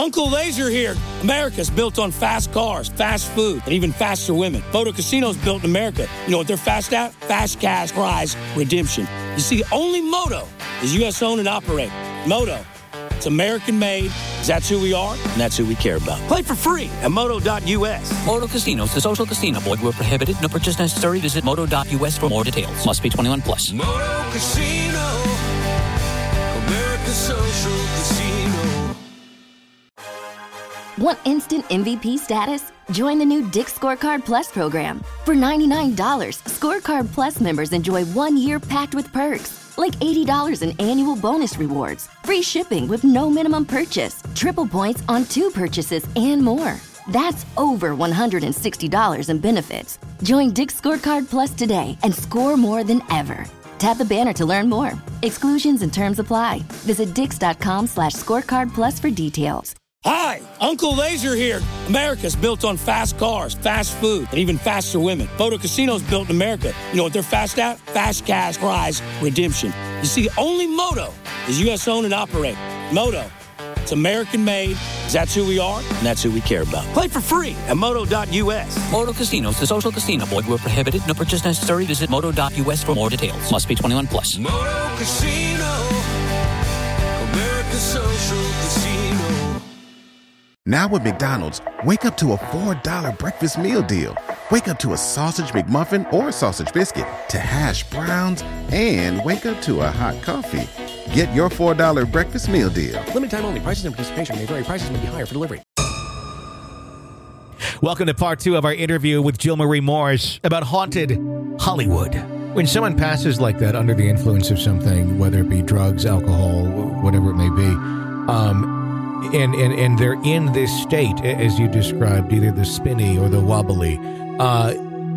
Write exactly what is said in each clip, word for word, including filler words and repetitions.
Uncle Laser here. America's built on fast cars, fast food, and even faster women. Photo Casino's built in America. You know what they're fast at? Fast cash prize redemption. You see, only Moto is U S owned and operated. Moto, it's American made, because that's who we are, and that's who we care about. Play for free at moto dot U S. Moto Casinos, the social casino. Void where prohibited. No purchase necessary. Visit moto dot U S for more details. Must be twenty-one plus. Moto Casino, America's social casino. Want instant M V P status? Join the new Dick's Scorecard Plus program. For ninety-nine dollars, Scorecard Plus members enjoy one year packed with perks, like eighty dollars in annual bonus rewards, free shipping with no minimum purchase, triple points on two purchases, and more. That's over one hundred sixty dollars in benefits. Join Dick's Scorecard Plus today and score more than ever. Tap the banner to learn more. Exclusions and terms apply. Visit dix.com slash scorecard plus for details. Hi, Uncle Laser here. America's built on fast cars, fast food, and even faster women. Photo Casino's built in America. You know what they're fast at? Fast cash prize redemption. You see, only Moto is U S owned and operated. Moto, it's American made, because that's who we are, and that's who we care about. Play for free at moto dot U S. Moto Casinos, the social casino. Void where prohibited. No purchase necessary. Visit moto dot U S for more details. Must be twenty-one plus. Moto Casino, America's social casino. Now at McDonald's, wake up to a four dollar breakfast meal deal. Wake up to a sausage McMuffin or sausage biscuit, to hash browns, and wake up to a hot coffee. Get your four dollar breakfast meal deal. Limited time only. Prices and participation may vary. Prices may be higher for delivery. Welcome to part two of our interview with Jill Marie Morris about haunted Hollywood. When someone passes like that under the influence of something, whether it be drugs, alcohol, whatever it may be, um, And, and and they're in this state, as you described, either the spinny or the wobbly. Uh,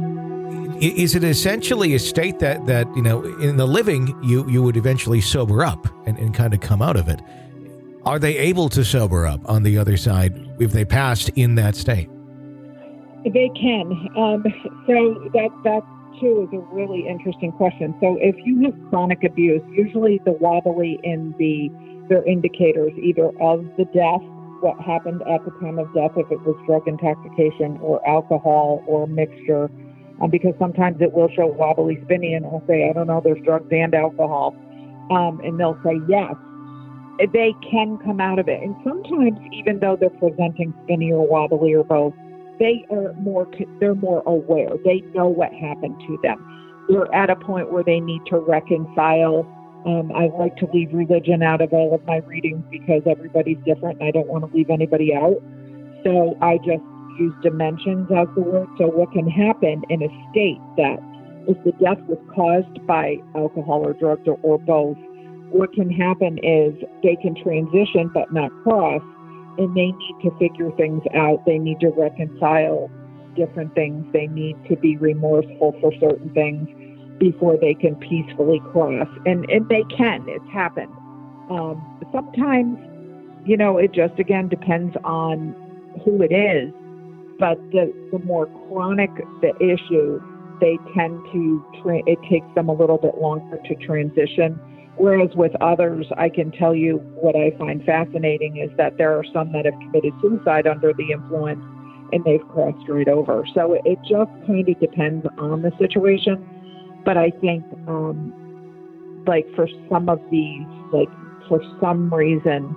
is it essentially a state that, that, you know, in the living, you, you would eventually sober up and, and kind of come out of it? Are they able to sober up on the other side if they passed in that state? They can. Um, so that, that, too, is a really interesting question. So if you have chronic abuse, usually the wobbly in the they're indicators either of the death, what happened at the time of death, if it was drug intoxication or alcohol or mixture, um, because sometimes it will show wobbly spinny and I'll say, I don't know, there's drugs and alcohol. Um, and they'll say yes. They can come out of it. And sometimes, even though they're presenting spinny or wobbly or both, they are more, they're more aware. They know what happened to them. They're at a point where they need to reconcile. Um, I like to leave religion out of all of my readings because everybody's different and I don't want to leave anybody out. So I just use dimensions as the word. So what can happen in a state that if the death was caused by alcohol or drugs or, or both, what can happen is they can transition but not cross, and they need to figure things out. They need to reconcile different things. They need to be remorseful for certain things before they can peacefully cross. And, and they can. It's happened. Um, sometimes, you know, it just, again, depends on who it is. But the, the more chronic the issue, they tend to, tra- it takes them a little bit longer to transition. Whereas with others, I can tell you what I find fascinating is that there are some that have committed suicide under the influence and they've crossed right over. So it just kind of depends on the situation. But I think, um, like, for some of these, like, for some reason,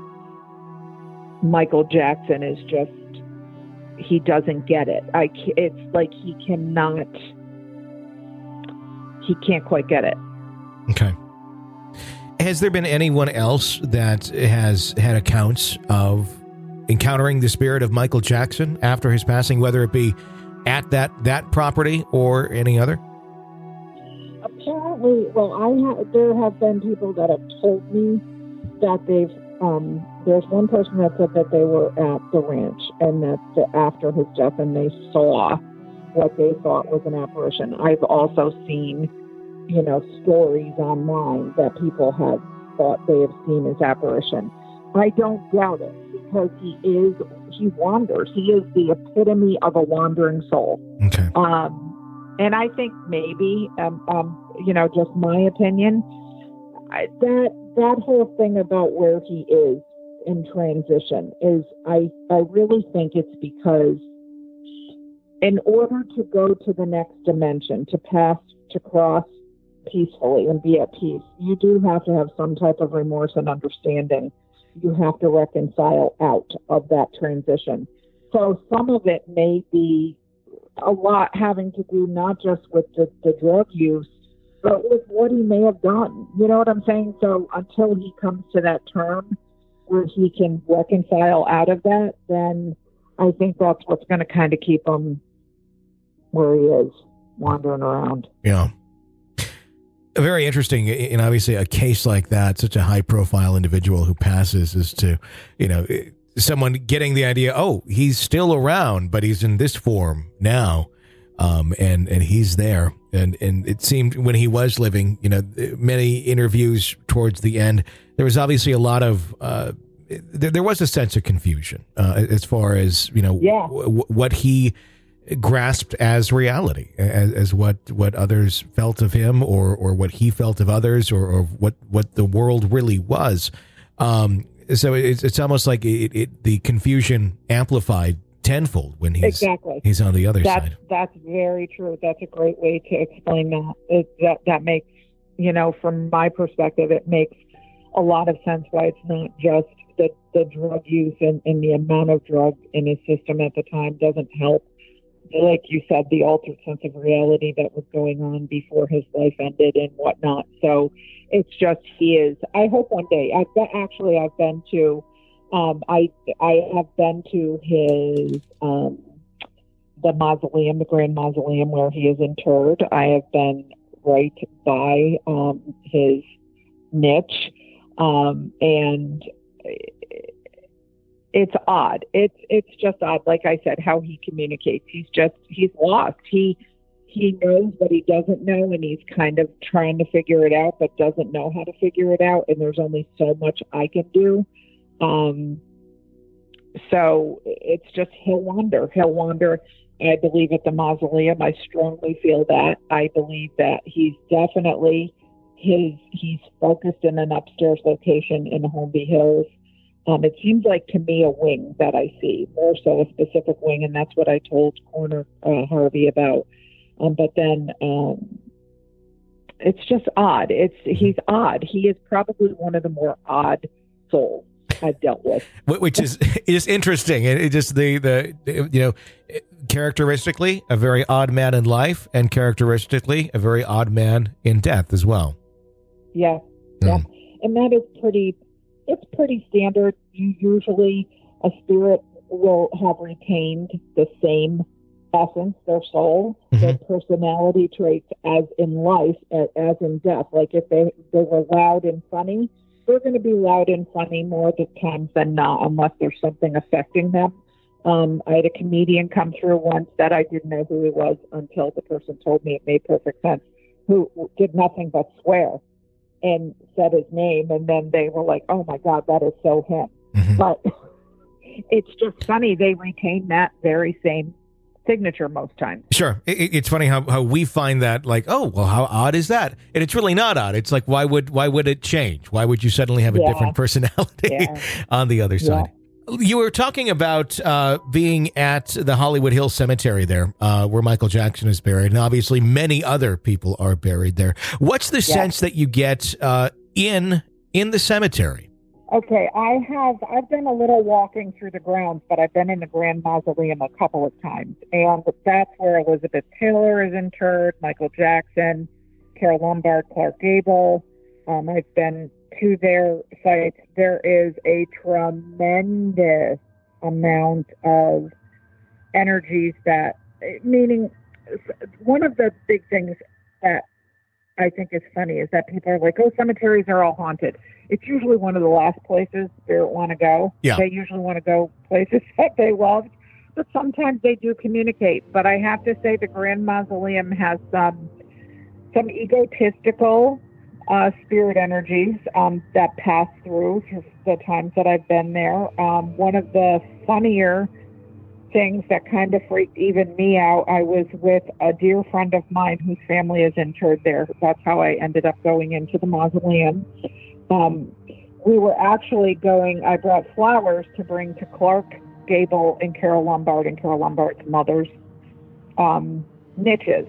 Michael Jackson is just, he doesn't get it. I, it's like he cannot, he can't quite get it. Okay. Has there been anyone else that has had accounts of encountering the spirit of Michael Jackson after his passing, whether it be at that, that property or any other? Apparently, well, I ha- there have been people that have told me that they've, um, there's one person that said that they were at the ranch and that the, after his death and they saw what they thought was an apparition. I've also seen, you know, stories online that people have thought they have seen as apparition. I don't doubt it because he is, he wanders. He is the epitome of a wandering soul. Okay. Um, and I think maybe, um, um, you know, just my opinion, I, that that whole thing about where he is, in transition is I, I really think it's because in order to go to the next dimension, to pass, to cross peacefully and be at peace, you do have to have some type of remorse and understanding. You have to reconcile out of that transition. So some of it may be a lot having to do not just with the, the drug use, but with what he may have done. You know what I'm saying? So until he comes to that term where he can reconcile out of that, then I think that's what's going to kind of keep him where he is, wandering around. Yeah. Very interesting. And obviously a case like that, such a high profile individual who passes, is to, you know, someone getting the idea, oh, he's still around, but he's in this form now. Um, and, and he's there. And, and it seemed when he was living, you know, many interviews towards the end, there was obviously a lot of, uh, there, there was a sense of confusion, uh, as far as, you know, yeah. w- what he grasped as reality, as, as what, what others felt of him, or, or what he felt of others, or, or what, what the world really was. Um, so it's, it's almost like it, it, the confusion amplified tenfold when he's exactly. he's on the other that's, side. That's very true. That's a great way to explain that. It, that. That makes, you know, from my perspective, it makes a lot of sense why it's not just the, the drug use and, and the amount of drug in his system at the time doesn't help. Like you said, the altered sense of reality that was going on before his life ended and whatnot. So it's just, he is, I hope one day, I've been, actually, I've been to, um, I, I have been to his, um, the mausoleum, the Grand Mausoleum where he is interred. I have been right by, um, his niche. Um, and it's odd. It's it's just odd. Like I said, how he communicates. He's just he's lost. He he knows what he doesn't know, and he's kind of trying to figure it out, but doesn't know how to figure it out. And there's only so much I can do. Um, so it's just he'll wander. He'll wander. I believe at the mausoleum. I strongly feel that. I believe that he's definitely his. He's focused in an upstairs location in Holmby Hills. Um, it seems like to me a wing that I see, more so a specific wing, and that's what I told Coroner uh, Harvey about. Um, but then um, it's just odd. It's he's odd. He is probably one of the more odd souls I've dealt with. Which is is interesting. It, it just the the you know characteristically a very odd man in life, and characteristically a very odd man in death as well. Yeah, mm. yeah, and that is pretty. It's pretty standard. You usually, a spirit will have retained the same essence, their soul, mm-hmm. their personality traits as in life, as in death. Like if they, they were loud and funny, they're going to be loud and funny more the times than not, unless there's something affecting them. Um, I had a comedian come through once that I didn't know who he was until the person told me it made perfect sense, who did nothing but swear and said his name, and then they were like, oh my God, that is so him. Mm-hmm. But it's just funny, they retain that very same signature most times. Sure. It, it's funny how, how we find that, like, oh, well, how odd is that? And it's really not odd. It's like, why would why would it change? Why would you suddenly have a yeah. different personality yeah. on the other side? Yeah. You were talking about uh, being at the Hollywood Hills Cemetery there, uh, where Michael Jackson is buried, and obviously many other people are buried there. What's the yeah. sense that you get uh, in in the cemetery? Okay, I have I've done a little walking through the grounds, but I've been in the Grand Mausoleum a couple of times, and that's where Elizabeth Taylor is interred, Michael Jackson, Carole Lombard, Clark Gable. Um, I've been to their sites. There is a tremendous amount of energies that, meaning one of the big things that I think is funny is that people are like, oh, cemeteries are all haunted. It's usually one of the last places spirit want to go. Yeah. They usually want to go places that they loved, but sometimes they do communicate. But I have to say the Grand Mausoleum has some, some egotistical Uh, spirit energies um, that pass through the times that I've been there. Um, one of the funnier things that kind of freaked even me out, I was with a dear friend of mine whose family is interred there. That's how I ended up going into the mausoleum. Um, we were actually going, I brought flowers to bring to Clark Gable and Carol Lombard and Carol Lombard's mother's um, niches.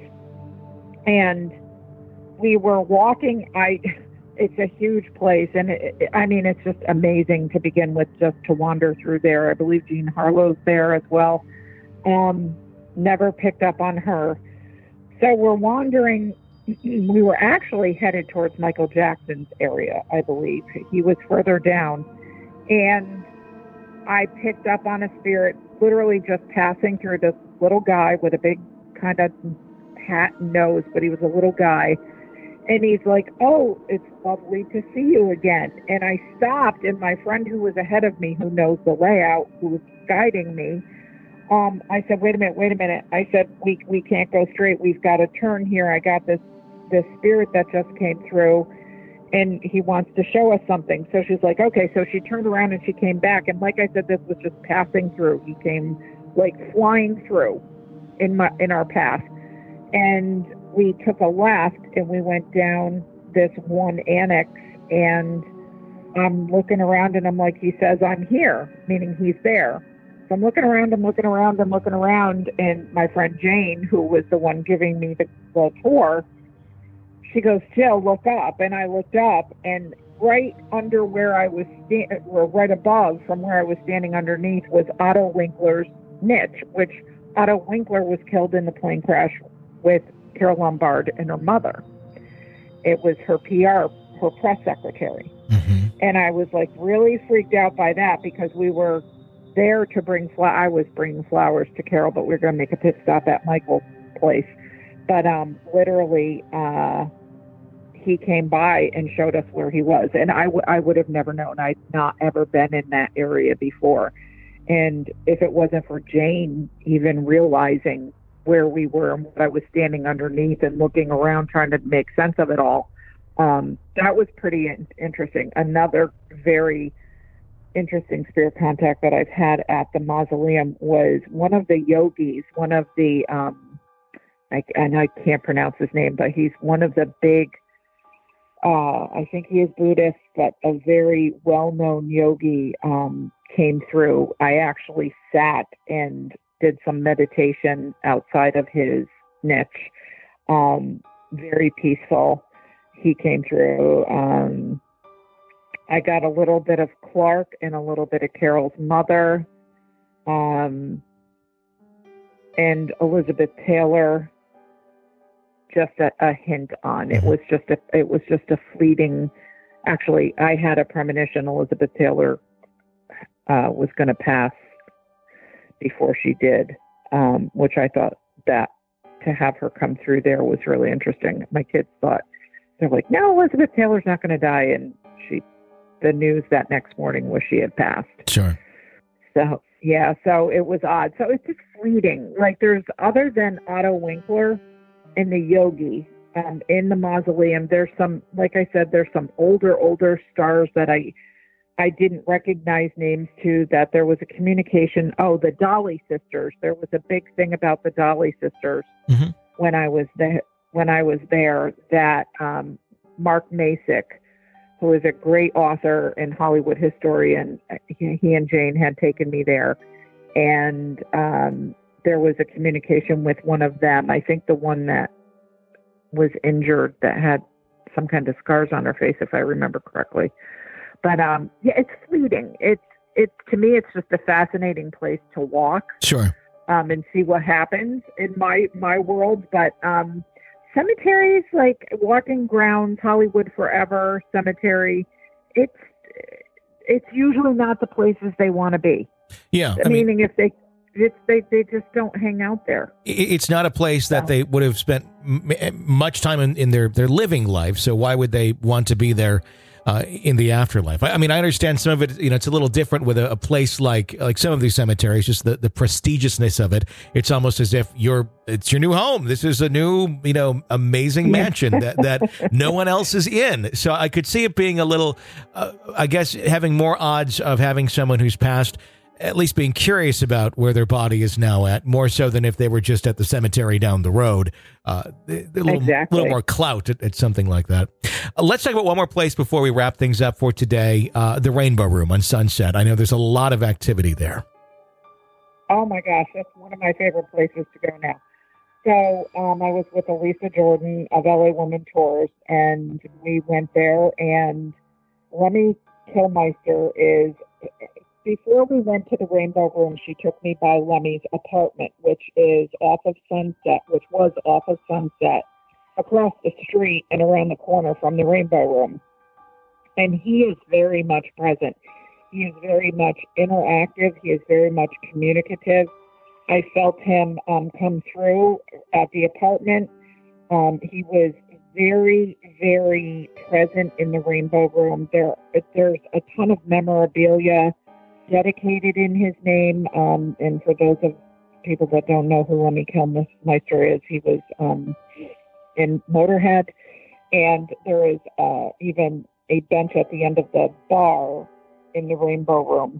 And we were walking, I, it's a huge place. And it, it, I mean, it's just amazing to begin with, just to wander through there. I believe Jean Harlow's there as well. Um, never picked up on her. So we're wandering. We were actually headed towards Michael Jackson's area, I believe. He was further down. And I picked up on a spirit literally just passing through this little guy with a big kind of hat and nose, but he was a little guy. And he's like, "Oh, it's lovely to see you again." And I stopped, and my friend who was ahead of me, who knows the layout, who was guiding me, um, I said, wait a minute, wait a minute. I said, we we can't go straight. We've got to turn here. I got this, this spirit that just came through, and he wants to show us something. So she's like, okay. So she turned around and she came back. And like I said, this was just passing through. He came like flying through in my in our path. And we took a left and we went down this one annex, and I'm looking around and I'm like, he says, "I'm here," meaning he's there. So I'm looking around, I'm looking around, I'm looking around, and my friend Jane, who was the one giving me the, the tour, she goes, "Jill, look up." And I looked up, and right under where I was, sta- or right above from where I was standing underneath, was Otto Winkler's niche, which Otto Winkler was killed in the plane crash with Carol Lombard and her mother. It was her P R, her press secretary. Mm-hmm. And I was like really freaked out by that, because we were there to bring flowers. I was bringing flowers to Carol, but we were going to make a pit stop at Michael's place. But um, literally, uh, he came by and showed us where he was. And I, w- I would have never known. I'd not ever been in that area before. And if it wasn't for Jane even realizing where we were and what I was standing underneath and looking around trying to make sense of it all, um, that was pretty in- interesting. Another very interesting spirit contact that I've had at the mausoleum was one of the yogis, one of the, um, I, and I can't pronounce his name, but he's one of the big, uh, I think he is Buddhist, but a very well-known yogi um, came through. I actually sat and did some meditation outside of his niche. Um, very peaceful. He came through. Um, I got a little bit of Clark and a little bit of Carol's mother, um, and Elizabeth Taylor. Just a, a hint on. It was just a. It was just a fleeting. Actually, I had a premonition Elizabeth Taylor uh, was going to pass before she did, um, which I thought that to have her come through there was really interesting. My kids thought, they're like, "No, Elizabeth Taylor's not going to die," and she. The news that next morning was she had passed. Sure. So yeah, so it was odd. So it's just fleeting. Like there's other than Otto Winkler and the yogi um, in the mausoleum. There's some, like I said, there's some older older stars that I. I didn't recognize names to. That there was a communication. Oh, the Dolly sisters. There was a big thing about the Dolly sisters mm-hmm. when I was there. When I was there, that um, Mark Masick, who is a great author and Hollywood historian, he, he and Jane had taken me there, and um, there was a communication with one of them. I think the one that was injured, that had some kind of scars on her face, if I remember correctly. But um, yeah, it's fleeting. It's it's to me, it's just a fascinating place to walk. Sure. Um, and see what happens in my my world. But um, cemeteries, like Walking Grounds, Hollywood Forever Cemetery, it's it's usually not the places they want to be. Yeah, I meaning mean, if they. It's, they they just don't hang out there. It's not a place that they would have spent m- much time in, in their, their living life. So why would they want to be there uh, in the afterlife? I, I mean, I understand some of it. You know, it's a little different with a, a place like like some of these cemeteries. Just the, the prestigiousness of it. It's almost as if you're it's your new home. This is a new, you know, amazing mansion that that no one else is in. So I could see it being a little, uh, I guess, having more odds of having someone who's passed at least being curious about where their body is now at, more so than if they were just at the cemetery down the road. Uh, a little, Exactly. little more clout at, at something like that. Uh, let's talk about one more place before we wrap things up for today, uh, the Rainbow Room on Sunset. I know there's a lot of activity there. Oh, my gosh. That's one of my favorite places to go now. So um, I was with Elisa Jordan of L A Woman Tours, and we went there, and Lemmy Kilmister is, before we went to the Rainbow Room, she took me by Lemmy's apartment, which is off of Sunset, which was off of Sunset, across the street and around the corner from the Rainbow Room. And he is very much present. He is very much interactive. He is very much communicative. I felt him um, come through at the apartment. Um, he was very, very present in the Rainbow Room. There, there's a ton of memorabilia dedicated in his name. Um, and for those of people that don't know who Lemmy Kilmister is, he was um, in Motorhead. And there is uh, even a bench at the end of the bar in the Rainbow Room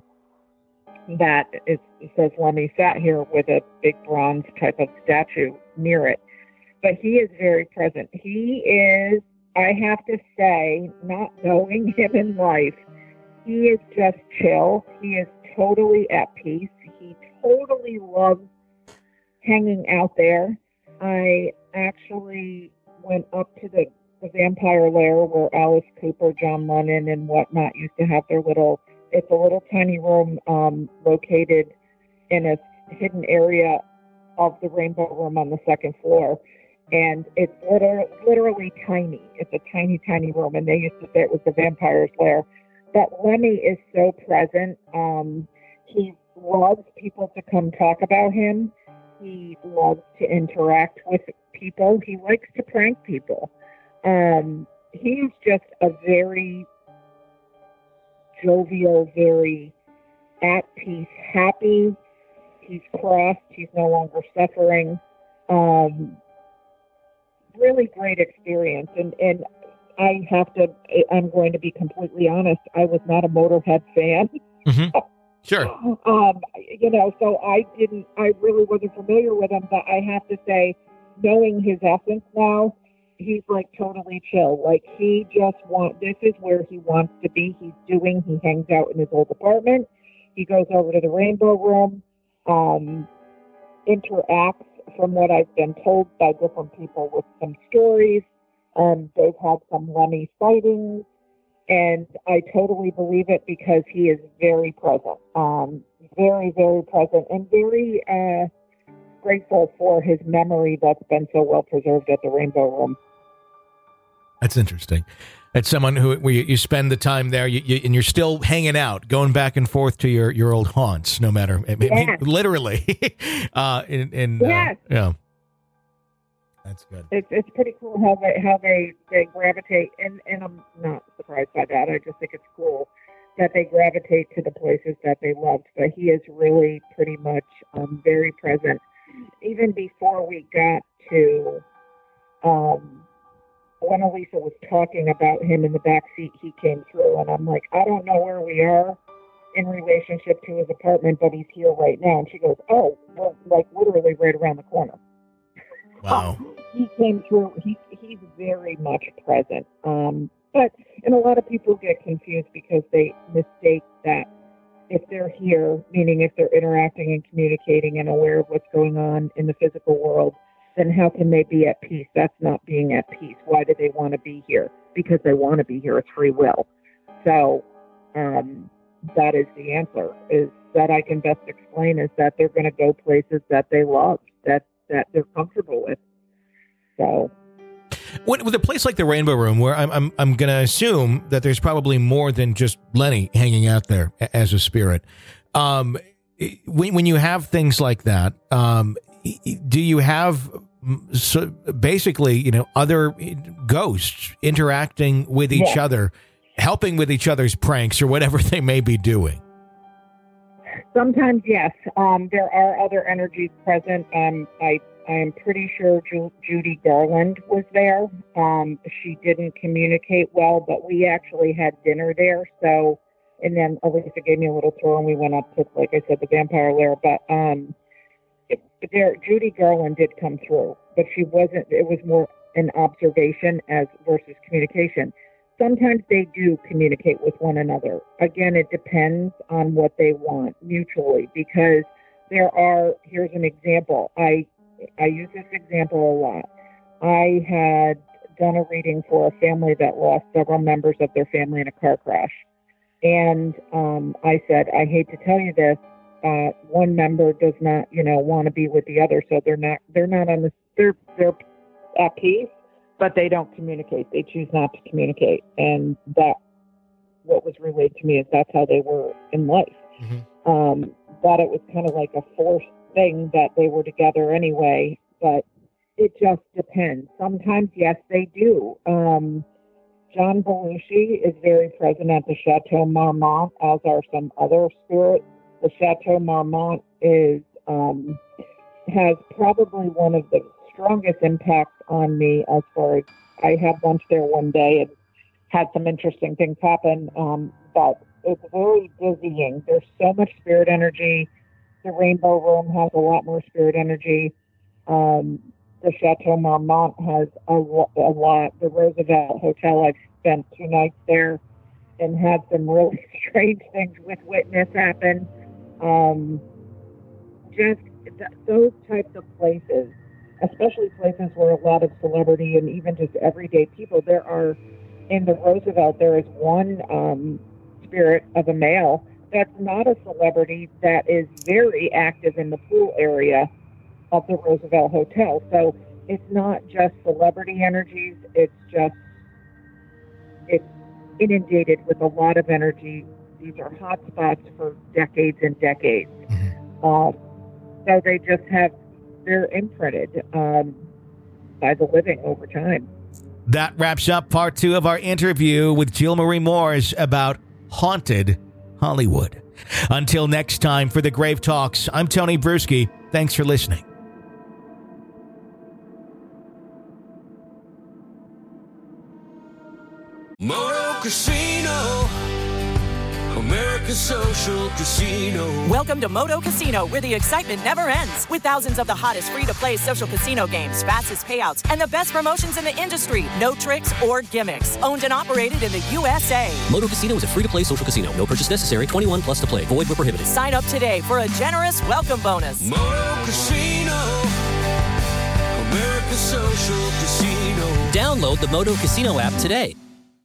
that is, it says Lemmy sat here with a big bronze type of statue near it. But he is very present. He is, I have to say, not knowing him in life, he is just chill. He is totally at peace. He totally loves hanging out there. I actually went up to the, the Vampire Lair where Alice Cooper, John Lennon, and whatnot used to have their little, it's a little tiny room um, located in a hidden area of the Rainbow Room on the second floor. And it's literally, literally tiny. It's a tiny, tiny room. And they used to say it was the Vampire's Lair. But Lemmy is so present. Um, he loves people to come talk about him. He loves to interact with people. He likes to prank people. Um, he's just a very jovial, very at peace, happy. He's crossed. He's no longer suffering. Um, really great experience. And, and I have to, I'm going to be completely honest. I was not a Motorhead fan. Mm-hmm. Sure. um, you know, so I didn't, I really wasn't familiar with him, but I have to say, knowing his essence now, he's like totally chill. Like he just wants, this is where he wants to be. He's doing, he hangs out in his old apartment. He goes over to the Rainbow Room, um, interacts from what I've been told by different people with some stories. Um, they've had some Lemmy sightings, and I totally believe it because he is very present, um, very, very present, and very uh, grateful for his memory that's been so well preserved at the Rainbow Room. That's interesting. That's someone who where you, you spend the time there, you, you, and you're still hanging out, going back and forth to your, your old haunts, no matter, I mean, Yeah. literally. uh, in, in, Yes. uh, yeah. That's good. It's it's pretty cool how they how they, they gravitate, and, and I'm not surprised by that. I just think it's cool that they gravitate to the places that they loved. But he is really pretty much um, very present. Even before we got to um, when Elisa was talking about him in the back seat, he came through, and I'm like, I don't know where we are in relationship to his apartment, but he's here right now. And she goes, oh, well, like literally right around the corner. Wow. He came through. He he's very much present. Um, but and a lot of people get confused because they mistake that if they're here, meaning if they're interacting and communicating and aware of what's going on in the physical world, then how can they be at peace? That's not being at peace. Why do they want to be here? Because they want to be here. It's free will. So um, that is the answer. Is that I can best explain is that they're going to go places that they love, that that they're comfortable with. So, What, with a place like the Rainbow Room, where I'm I'm I'm going to assume that there's probably more than just Lenny hanging out there a- as a spirit. Um, when when you have things like that, um, do you have so basically, you know, other ghosts interacting with each Yeah. other, helping with each other's pranks or whatever they may be doing? sometimes, yes. Um, there are other energies present. Um, I I am pretty sure Ju- Judy Garland was there. Um, she didn't communicate well, but we actually had dinner there. So And then Elisa gave me a little tour, and we went up to, like I said, the Vampire Lair. But um, it, there, Judy Garland did come through, but she wasn't. It was more an observation as versus communication. Sometimes they do communicate with one another. Again, it depends on what they want mutually, because there are. Here's an example. I I use this example a lot. I had done a reading for a family that lost several members of their family in a car crash. And um, I said, I hate to tell you this, uh, one member does not, you know, want to be with the other, so they're not, they're not on the, they're, they're at peace, but they don't communicate. They choose not to communicate. And that, what was relayed to me is that's how they were in life. Mm-hmm. Um, but it was kind of like a forced thing that they were together anyway, but it just depends. Sometimes, yes, they do. Um, John Belushi is very present at the Chateau Marmont, as are some other spirits. The Chateau Marmont is um, has probably one of the strongest impacts on me as far as I had lunch there one day and had some interesting things happen. Um, but it's very dizzying. There's so much spirit energy. The Rainbow Room has a lot more spirit energy. Um, The Chateau Marmont has a, lo- a lot. The Roosevelt Hotel, I've spent two nights there and had some really strange things with witness happen. Um, just th- those types of places, especially places where a lot of celebrity and even just everyday people, there are, in the Roosevelt, there is one um, spirit of a male that's not a celebrity that is very active in the pool area of the Roosevelt Hotel. So it's not just celebrity energies, it's just, it's inundated with a lot of energy. These are hot spots for decades and decades. Mm-hmm. Uh, so they just have, they're imprinted um, by the living over time. That wraps up part two of our interview with Jill Marie Moores about haunted Hollywood. Until next time, for the Grave Talks, I'm Tony Bruschi. Thanks for listening. Moto Casino, America's social casino. Welcome to Moto Casino, where the excitement never ends. With thousands of the hottest free-to-play social casino games, fastest payouts, and the best promotions in the industry. No tricks or gimmicks. Owned and operated in the U S A. Moto Casino is a free-to-play social casino. No purchase necessary. twenty-one plus to play. Void where prohibited. Sign up today for a generous welcome bonus. Moto Casino, America's social casino. Download the Moto Casino app today.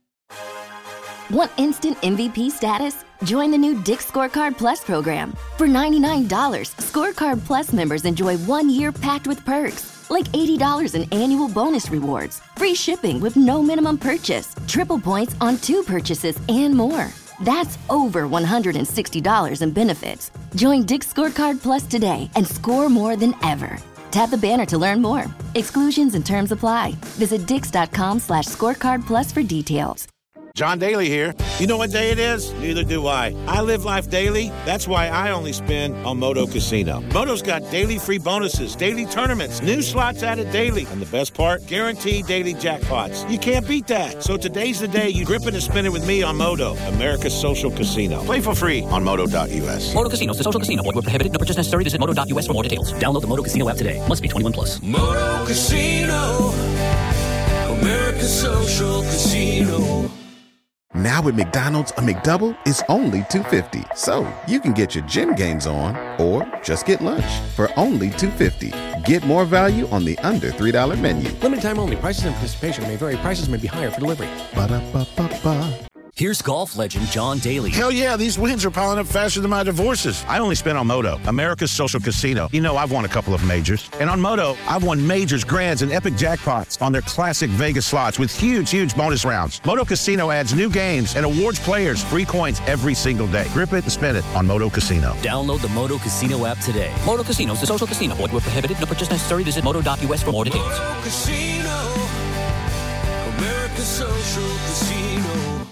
Want instant M V P status? Join the new Dick's Scorecard Plus program. For ninety-nine dollars, Scorecard Plus members enjoy one year packed with perks, like eighty dollars in annual bonus rewards, free shipping with no minimum purchase, triple points on two purchases, and more. That's over one hundred sixty dollars in benefits. Join Dick's Scorecard Plus today and score more than ever. Tap the banner to learn more. Exclusions and terms apply. Visit dix.com slash scorecard plus for details. John Daly here. You know what day it is? Neither do I. I live life daily. That's why I only spin on Moto Casino. Moto's got daily free bonuses, daily tournaments, new slots added daily, and the best part, guaranteed daily jackpots. You can't beat that. So today's the day you grip it and spin it with me on Moto, America's social casino. Play for free on moto dot u s. Moto Casino is a social casino. Void where prohibited. No purchase necessary. Visit moto dot u s for more details. Download the Moto Casino app today. Must be twenty-one plus. Moto Casino, America's social casino. Now at McDonald's, a McDouble is only two dollars and fifty cents. So you can get your gym gains on or just get lunch for only two dollars and fifty cents. Get more value on the under three dollar menu. Limited time only. Prices and participation may vary. Prices may be higher for delivery. Ba-da-ba-ba-ba. Here's golf legend John Daly. Hell yeah, these wins are piling up faster than my divorces. I only spin on Moto, America's social casino. You know, I've won a couple of majors. And on Moto, I've won majors, grands, and epic jackpots on their classic Vegas slots with huge, huge bonus rounds. Moto Casino adds new games and awards players free coins every single day. Grip it and spin it on Moto Casino. Download the Moto Casino app today. Moto Casino is a social casino. Void where prohibited. No purchase necessary. Visit moto dot u s for more details. Moto Casino, America's social casino.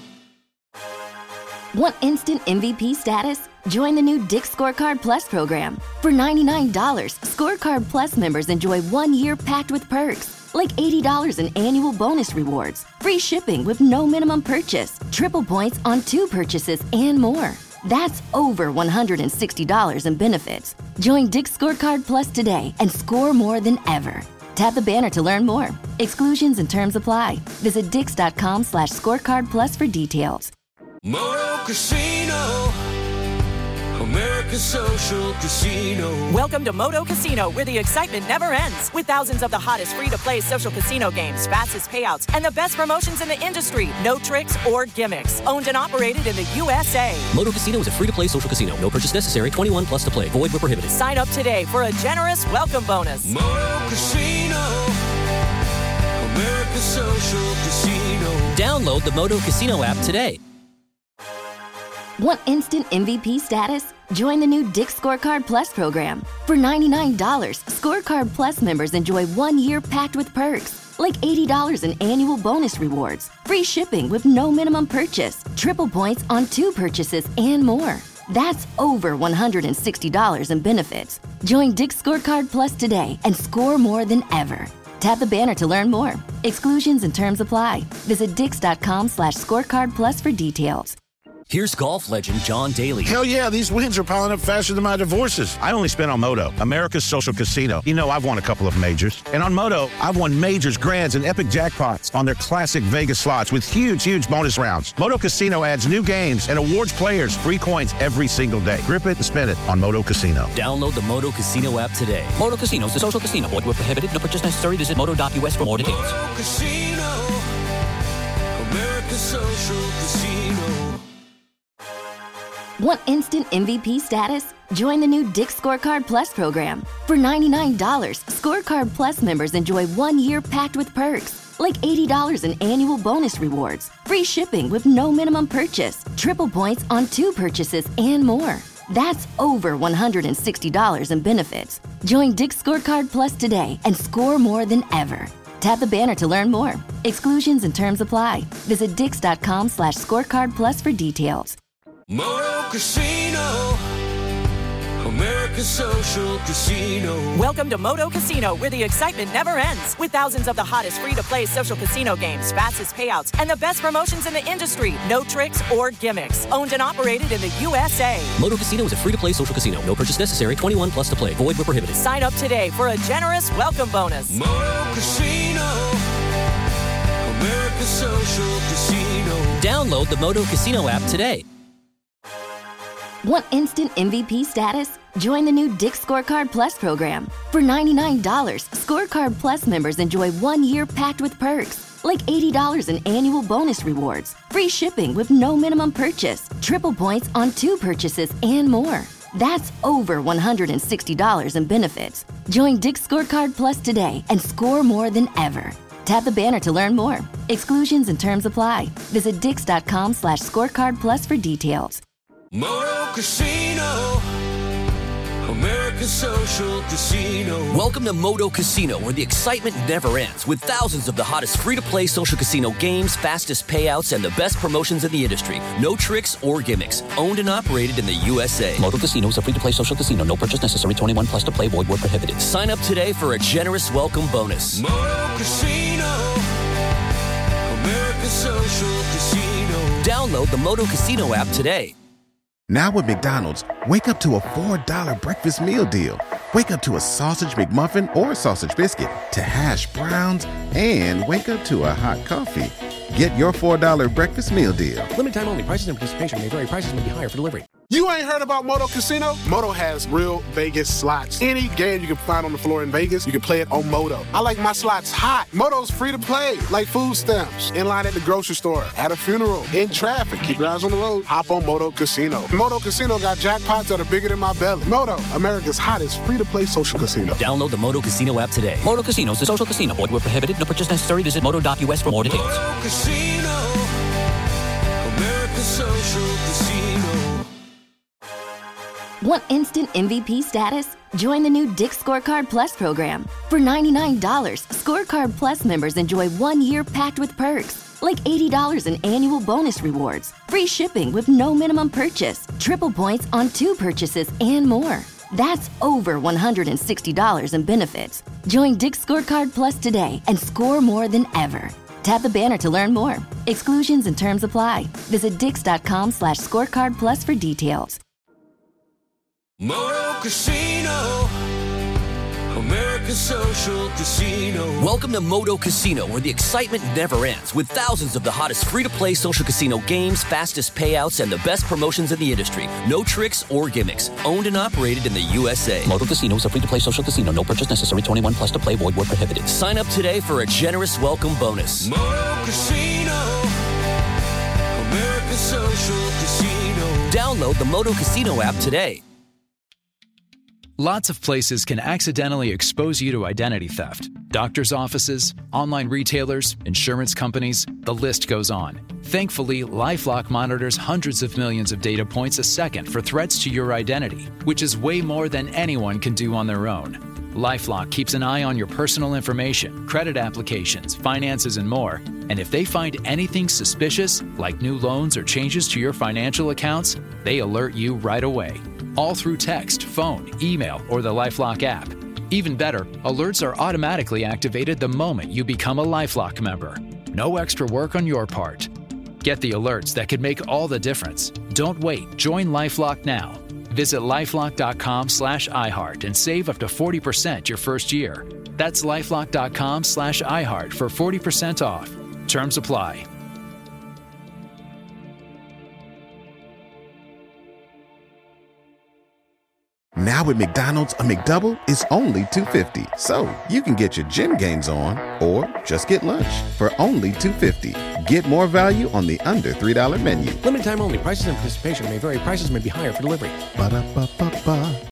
Want instant M V P status? Join the new Dick's Scorecard Plus program. For ninety-nine dollars, Scorecard Plus members enjoy one year packed with perks, like eighty dollars in annual bonus rewards, free shipping with no minimum purchase, triple points on two purchases, and more. That's over one hundred sixty dollars in benefits. Join Dick's Scorecard Plus today and score more than ever. Tap the banner to learn more. Exclusions and terms apply. Visit dix.com slash scorecard plus for details. Moto Casino, America's social casino. Welcome to Moto Casino, where the excitement never ends. With thousands of the hottest free-to-play social casino games, fastest payouts, and the best promotions in the industry. No tricks or gimmicks. Owned and operated in the U S A. Moto Casino is a free-to-play social casino. No purchase necessary. twenty-one plus to play. Void where prohibited. Sign up today for a generous welcome bonus. Moto Casino, America's social casino. Download the Moto Casino app today. Want instant M V P status? Join the new Dick's Scorecard Plus program. For ninety-nine dollars, Scorecard Plus members enjoy one year packed with perks, like eighty dollars in annual bonus rewards, free shipping with no minimum purchase, triple points on two purchases, and more. That's over one hundred sixty dollars in benefits. Join Dick's Scorecard Plus today and score more than ever. Tap the banner to learn more. Exclusions and terms apply. Visit dix.com slash scorecard plus for details. Here's golf legend John Daly. Hell yeah, these wins are piling up faster than my divorces. I only spent on Moto, America's social casino. You know, I've won a couple of majors. And on Moto, I've won majors, grands, and epic jackpots on their classic Vegas slots with huge, huge bonus rounds. Moto Casino adds new games and awards players free coins every single day. Grip it and spin it on Moto Casino. Download the Moto Casino app today. Moto Casino is a social casino. Void where prohibited. No purchase necessary. Visit moto dot u s for more details. Moto Casino, America's social casino. Want instant M V P status? Join the new Dick's Scorecard Plus program. For ninety-nine dollars, Scorecard Plus members enjoy one year packed with perks, like eighty dollars in annual bonus rewards, free shipping with no minimum purchase, triple points on two purchases, and more. That's over one hundred sixty dollars in benefits. Join Dick's Scorecard Plus today and score more than ever. Tap the banner to learn more. Exclusions and terms apply. Visit dix.com slash scorecard plus for details. Moto Casino, America's social casino. Welcome to Moto Casino, where the excitement never ends. With thousands of the hottest free-to-play social casino games, fastest payouts, and the best promotions in the industry. No tricks or gimmicks. Owned and operated in the U S A. Moto Casino is a free-to-play social casino. No purchase necessary. twenty-one plus to play. Void where prohibited. Sign up today for a generous welcome bonus. Moto Casino, America's social casino. Download the Moto Casino app today. Want instant M V P status? Join the new Dick's Scorecard Plus program. For ninety-nine dollars, Scorecard Plus members enjoy one year packed with perks, like eighty dollars in annual bonus rewards, free shipping with no minimum purchase, triple points on two purchases, and more. That's over one hundred sixty dollars in benefits. Join Dick's Scorecard Plus today and score more than ever. Tap the banner to learn more. Exclusions and terms apply. Visit dix.com slash scorecard plus for details. Moto Casino, America's social casino. Welcome to Moto Casino, where the excitement never ends. With thousands of the hottest free-to-play social casino games, fastest payouts, and the best promotions in the industry. No tricks or gimmicks. Owned and operated in the U S A. Moto Casino is a free-to-play social casino. No purchase necessary. twenty-one plus to play. Void where prohibited. Sign up today for a generous welcome bonus. Moto Casino, America's social casino. Download the Moto Casino app today. Now with McDonald's, wake up to a four dollar breakfast meal deal. Wake up to a sausage McMuffin or sausage biscuit, to hash browns, and wake up to a hot coffee. Get your four dollar breakfast meal deal. Limited time only. Prices and participation may vary. Prices may be higher for delivery. You ain't heard about Moto Casino? Moto has real Vegas slots. Any game you can find on the floor in Vegas, you can play it on Moto. I like my slots hot. Moto's free to play, like food stamps. In line at the grocery store, at a funeral, in traffic. Keep your eyes on the road. Hop on Moto Casino. Moto Casino got jackpots that are bigger than my belly. Moto, America's hottest free-to-play social casino. Download the Moto Casino app today. Moto Casino is a social casino. Void where prohibited. No purchase necessary. Visit moto dot u s for more details. Moto Casino, America's social casino. Want instant M V P status? Join the new Dick's Scorecard Plus program. For ninety-nine dollars, Scorecard Plus members enjoy one year packed with perks, like eighty dollars in annual bonus rewards, free shipping with no minimum purchase, triple points on two purchases, and more. That's over one hundred sixty dollars in benefits. Join Dick's Scorecard Plus today and score more than ever. Tap the banner to learn more. Exclusions and terms apply. Visit dix.com slash scorecard plus for details. Moto Casino, America's social casino. Welcome to Moto Casino, where the excitement never ends, with thousands of the hottest free-to-play social casino games, fastest payouts, and the best promotions in the industry. No tricks or gimmicks. Owned and operated in the U S A. Moto Casino is a free-to-play social casino. No purchase necessary. twenty-one plus to play. Void where prohibited. Sign up today for a generous welcome bonus. Moto Casino, America's social casino. Download the Moto Casino app today. Lots of places can accidentally expose you to identity theft. Doctors' offices, online retailers, insurance companies, the list goes on. Thankfully, LifeLock monitors hundreds of millions of data points a second for threats to your identity, which is way more than anyone can do on their own. LifeLock keeps an eye on your personal information, credit applications, finances, and more. And if they find anything suspicious, like new loans or changes to your financial accounts, they alert you right away. All through text, phone, email, or the LifeLock app. Even better, alerts are automatically activated the moment you become a LifeLock member. No extra work on your part. Get the alerts that could make all the difference. Don't wait. Join LifeLock now. Visit lifelock.com slash iHeart and save up to forty percent your first year. That's lifelock.com slash iHeart for forty percent off. Terms apply. Now at McDonald's, a McDouble is only two dollars and fifty cents. So you can get your gym gains on or just get lunch for only two dollars and fifty cents. Get more value on the under three dollar menu. Limited time only. Prices and participation may vary. Prices may be higher for delivery. Ba-da-ba-ba-ba.